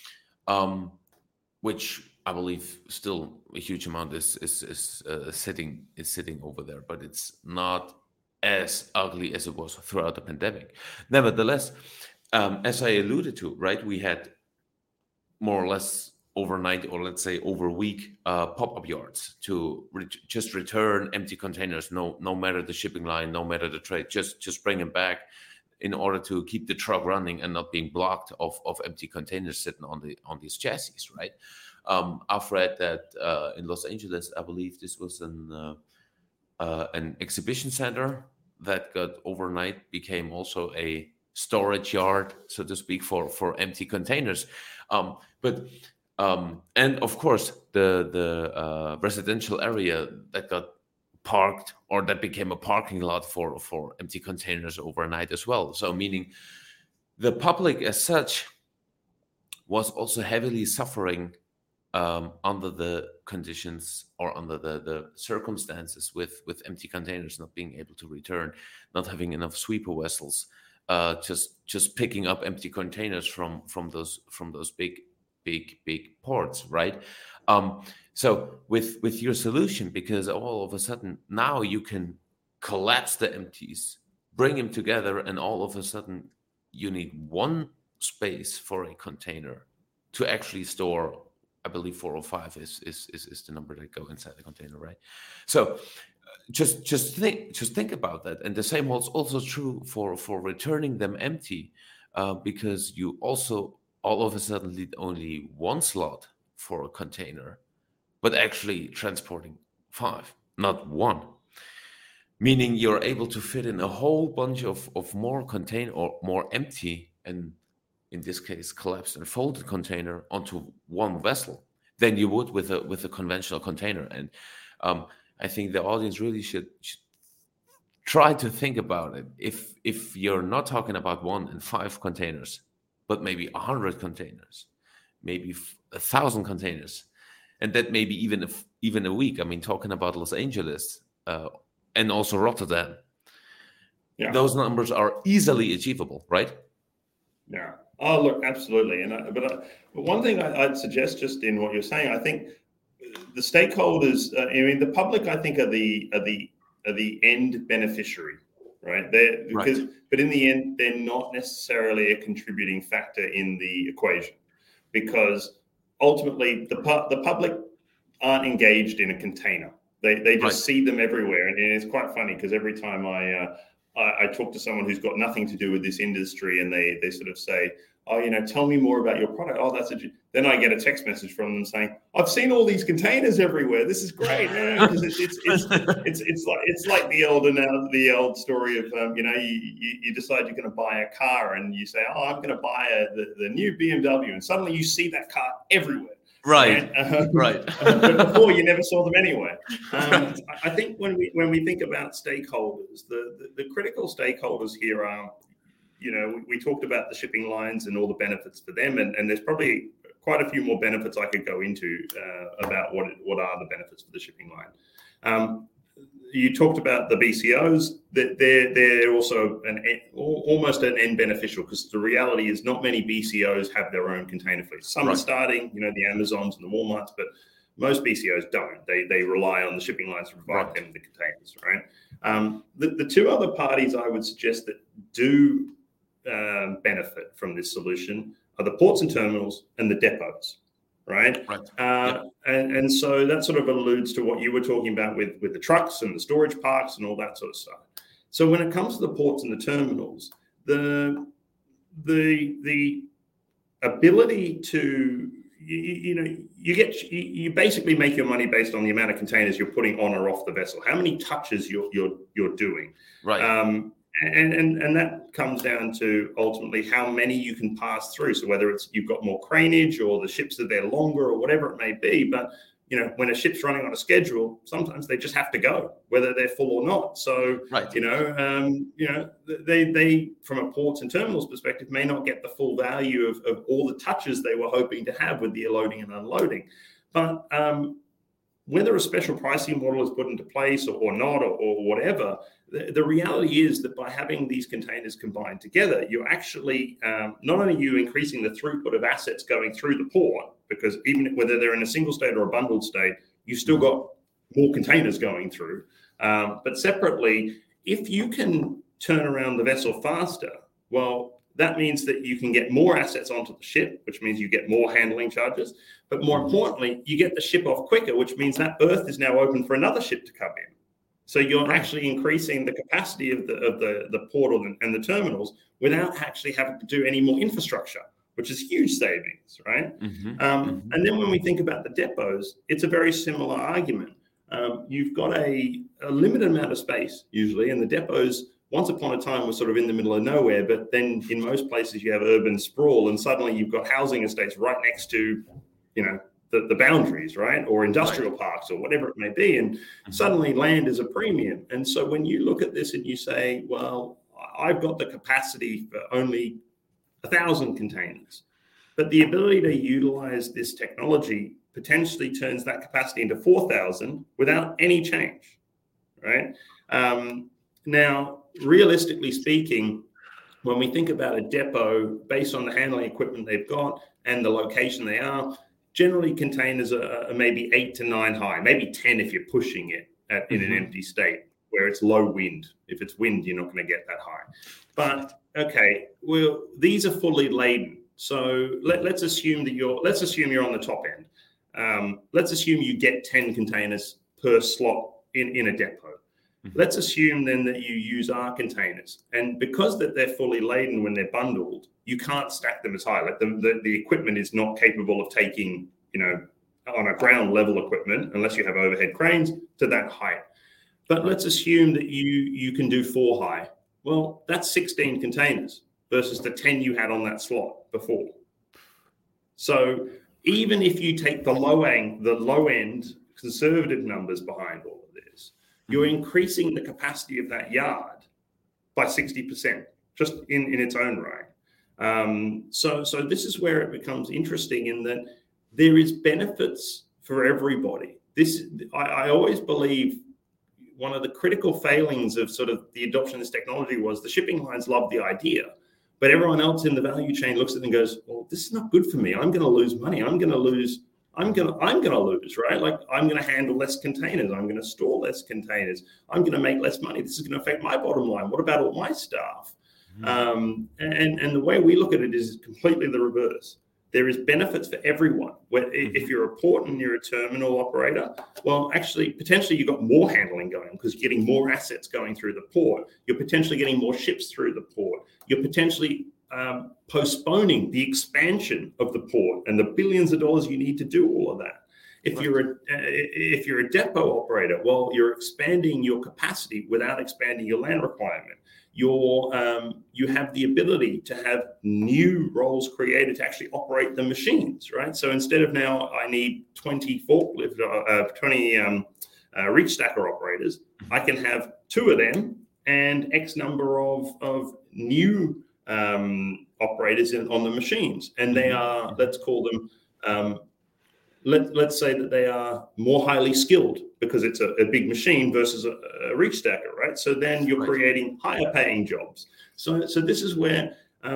which I believe still a huge amount is sitting over there, but it's not as ugly as it was throughout the pandemic. Nevertheless, as I alluded to, right, we had more or less overnight, or let's say over a week, pop-up yards to just return empty containers, no matter the shipping line, no matter the trade, just bring them back in order to keep the truck running and not being blocked of empty containers sitting on these chassis, right? I've read that in Los Angeles, I believe this was an exhibition center that got overnight became also a storage yard, so to speak, for empty containers. And of course, the residential area that got parked, or that became a parking lot for empty containers overnight as well. So meaning the public as such was also heavily suffering under the conditions, or under the circumstances with empty containers not being able to return, not having enough sweeper vessels, just picking up empty containers from those big ports, right? So with your solution, because all of a sudden now you can collapse the empties, bring them together, and all of a sudden you need one space for a container to actually store. I believe 4 or 5 is the number that go inside the container, right? So just think about that. And the same holds also true for returning them empty, because you also all of a sudden need only one slot for a container, but actually transporting 5, not 1. Meaning you're able to fit in a whole bunch of more container, or more empty, and in this case collapsed and folded container onto one vessel than you would with a conventional container. And I think the audience really should try to think about it. If you're not talking about 1 and 5 containers, but maybe 100 containers, maybe 1,000 containers, and that maybe even a week. I mean, talking about Los Angeles and also Rotterdam, those numbers are easily achievable, right? Yeah. Oh, look, absolutely. And but one thing I'd suggest, just in what you're saying, I think the stakeholders, the public, I think are the end beneficiary, right? But in the end, they're not necessarily a contributing factor in the equation, because ultimately the public aren't engaged in a container. They just see them everywhere, and it's quite funny because every time I talk to someone who's got nothing to do with this industry, and they sort of say, "Oh, tell me more about your product." Oh, then I get a text message from them saying, "I've seen all these containers everywhere. This is great." Because it's like the old story of you decide you're going to buy a car, and you say, "Oh, I'm going to buy the new BMW," and suddenly you see that car everywhere. Right. But before, you never saw them anywhere. I think when we think about stakeholders, the critical stakeholders here are, we talked about the shipping lines and all the benefits for them, and there's probably quite a few more benefits I could go into about what are the benefits for the shipping line. You talked about the BCOs, that they're also almost an end beneficial, because the reality is not many BCOs have their own container fleets. Some are starting, the Amazons and the Walmarts, but most BCOs don't. They rely on the shipping lines to provide them the containers, right? The two other parties I would suggest that do benefit from this solution are the ports and terminals and the depots. Right. And so that sort of alludes to what you were talking about with the trucks and the storage parks and all that sort of stuff. So when it comes to the ports and the terminals, the ability to you basically make your money based on the amount of containers you're putting on or off the vessel, how many touches you're doing. Right. And that comes down to ultimately how many you can pass through. So whether it's you've got more craneage, or the ships are there longer, or whatever it may be, but when a ship's running on a schedule, sometimes they just have to go, whether they're full or not. So they from a ports and terminals perspective may not get the full value of all the touches they were hoping to have with the loading and unloading. But whether a special pricing model is put into place or not, or whatever, the reality is that by having these containers combined together, you're actually not only are you increasing the throughput of assets going through the port, because even whether they're in a single state or a bundled state, you've still got more containers going through. But separately, if you can turn around the vessel faster, well, that means that you can get more assets onto the ship, which means you get more handling charges. But more importantly, you get the ship off quicker, which means that berth is now open for another ship to come in. So you're actually increasing the capacity of the port and the terminals without actually having to do any more infrastructure, which is huge savings, right? And then when we think about the depots, it's a very similar argument. You've got a limited amount of space usually, and the depots once upon a time was sort of in the middle of nowhere, but then in most places you have urban sprawl, and suddenly you've got housing estates right next to, the boundaries, right? Or industrial parks or whatever it may be. And suddenly land is a premium. And so when you look at this and you say, well, I've got the capacity for only 1,000 containers, but the ability to utilize this technology potentially turns that capacity into 4,000 without any change, right? Now, realistically speaking, when we think about a depot based on the handling equipment they've got and the location they are, generally containers are maybe 8 to 9 high, maybe 10 if you're pushing it in an empty state where it's low wind. If it's wind, you're not going to get that high. But okay, well, these are fully laden. So let's assume you're on the top end. Let's assume you get 10 containers per slot in a depot. Let's assume then that you use our containers, and because that they're fully laden when they're bundled, you can't stack them as high. Like the equipment is not capable of taking, on a ground level equipment, unless you have overhead cranes, to that height. But let's assume that you can do 4 high. Well, that's 16 containers versus the 10 you had on that slot before. So even if you take the low end conservative numbers behind all of this, you're increasing the capacity of that yard by 60% just in its own right. So this is where it becomes interesting in that there is benefits for everybody. I always believe one of the critical failings of sort of the adoption of this technology was the shipping lines love the idea, but everyone else in the value chain looks at it and goes, well, this is not good for me. I'm going to lose money. I'm going to lose, right? Like I'm going to handle less containers. I'm going to store less containers. I'm going to make less money. This is going to affect my bottom line. What about all my staff? And the way we look at it is completely the reverse. There is benefits for everyone. If you're a port and you're a terminal operator, well, actually, potentially you've got more handling going because you're getting more assets going through the port. You're potentially getting more ships through the port. You're potentially postponing the expansion of the port and the billions of dollars you need to do all of that. If you're a depot operator, well, you're expanding your capacity without expanding your land requirement. You have the ability to have new roles created to actually operate the machines, right? So instead of now I need 20 forklift, 20 reach stacker operators, I can have 2 of them and X number of new operators on the machines, and they are, let's call them, let's say that they are more highly skilled because it's a big machine versus a reach stacker, right? So then you're creating higher paying jobs. So this is where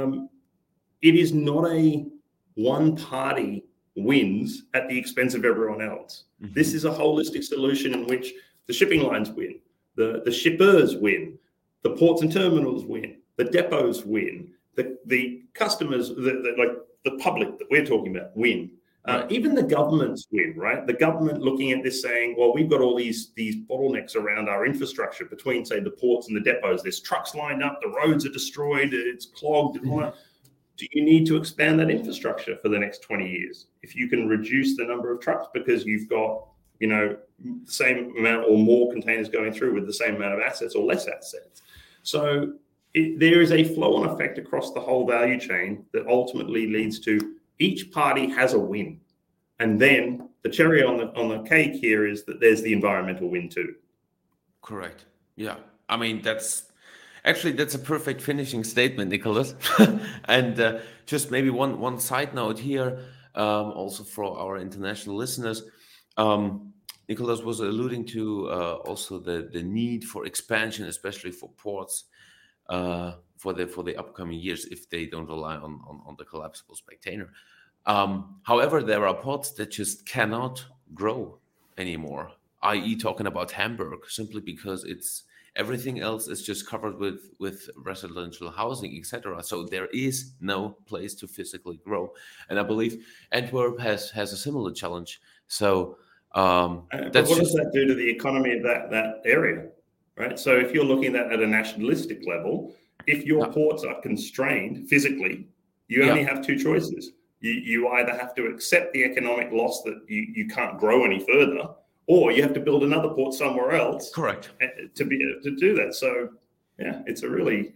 it is not a one party wins at the expense of everyone else. This is a holistic solution in which the shipping lines win, the shippers win, the ports and terminals win, the depots win, the customers, the public that we're talking about win. Even the governments win, right? The government looking at this saying, well, we've got all these bottlenecks around our infrastructure between, say, the ports and the depots. There's trucks lined up, the roads are destroyed, it's clogged. Do you need to expand that infrastructure for the next 20 years? If you can reduce the number of trucks because you've got, the same amount or more containers going through with the same amount of assets or less assets. So there is a flow-on effect across the whole value chain that ultimately leads to each party has a win. And then the cherry on the cake here is that there's the environmental win too. Correct. Yeah. I mean, that's a perfect finishing statement, Nicholas. And just maybe one side note here. also for our international listeners. Nicholas was alluding to also the need for expansion, especially for ports, for the upcoming years if they don't rely on the collapsible Spectainer. However, there are ports that just cannot grow anymore, i.e. talking about Hamburg, simply because everything else is just covered with residential housing, etc. So there is no place to physically grow. And I believe Antwerp has a similar challenge. So but what does that do to the economy of that area, right? So if you're looking at a nationalistic level, if your ports are constrained physically, you only have two choices. You either have to accept the economic loss that you can't grow any further, or you have to build another port somewhere else. Correct. To be able to do that. So yeah, it's a really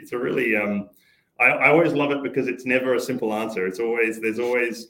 I always love it because it's never a simple answer. There's always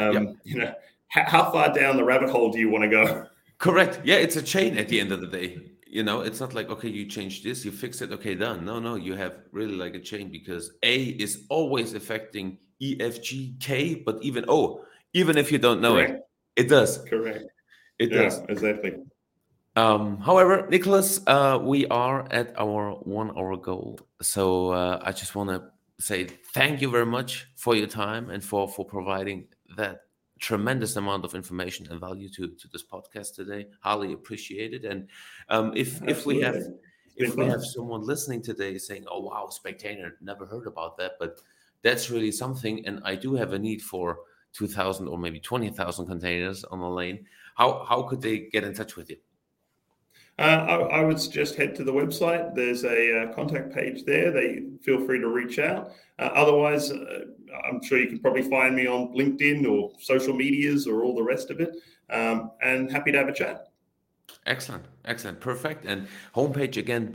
how far down the rabbit hole do you want to go? Correct. Yeah, it's a chain at the end of the day. It's not like, okay, you change this, you fix it, okay, done. No, you have really like a chain, because A is always affecting E, F, G, K, but even O, even if you don't know it does. Correct. It does. Exactly. However, Nicholas, we are at our 1 hour goal. So I just want to say thank you very much for your time and for providing that tremendous amount of information and value to this podcast today. Highly appreciated. And if we have someone listening today saying, "Oh wow, Spectainer, never heard about that," but that's really something, and I do have a need for 2,000 or maybe 20,000 containers on the lane. How could they get in touch with you? I would suggest head to the website. There's a contact page there. They feel free to reach out. Otherwise, I'm sure you can probably find me on LinkedIn or social medias or all the rest of it. And happy to have a chat. Excellent. Perfect. And homepage again,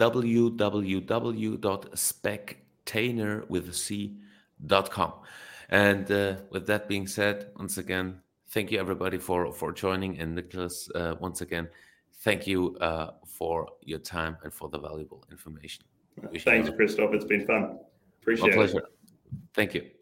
www.spectainer.com. And with that being said, once again, thank you everybody for joining. And Nicholas, once again, thank you for your time and for the valuable information. Thanks, Christoph. It's been fun. Appreciate it. My pleasure. Thank you.